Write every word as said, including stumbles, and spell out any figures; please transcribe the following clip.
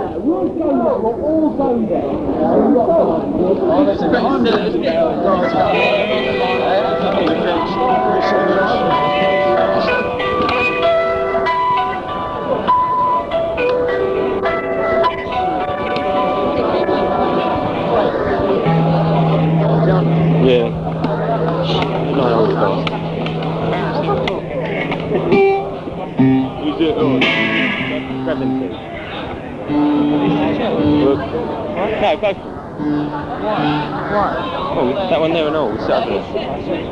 Yeah, we'll go there. We'll all go there. Yeah. No, no, no. Who's it? Oh, grab them two. Look. No, go for it. Why? Why? Oh, that one there and all. We'll set up there.